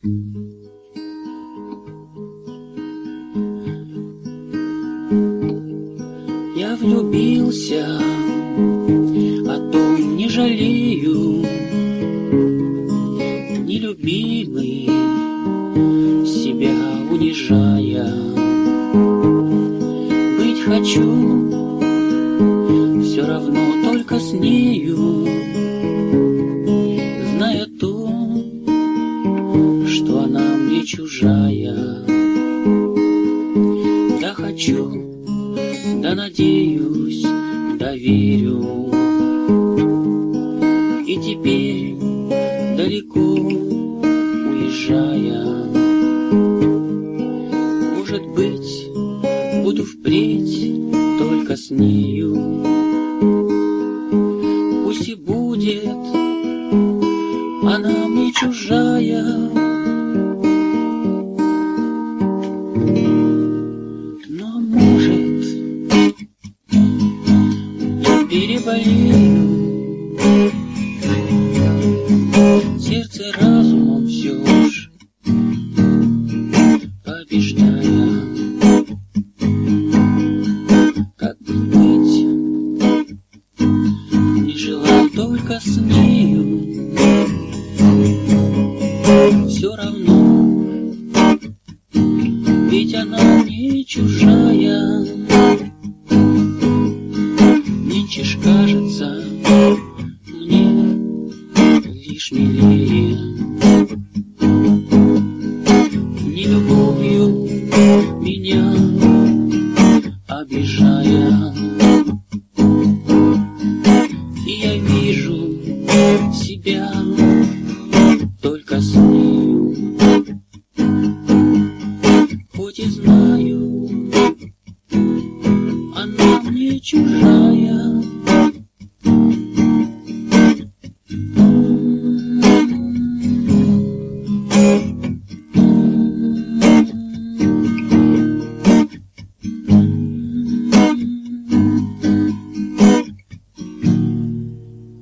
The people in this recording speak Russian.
Я влюбился, о том не жалею, нелюбимый, себя унижая. Быть хочу все равно только с нею, зная то, что она мне чужая. Да хочу, да надеюсь, да верю, и теперь далеко уезжая, может быть, буду впредь только с нею. Пусть и будет она мне чужая, но может я переболею, сердце разумом все ж побеждая. Как быть, не желал только с нею, все равно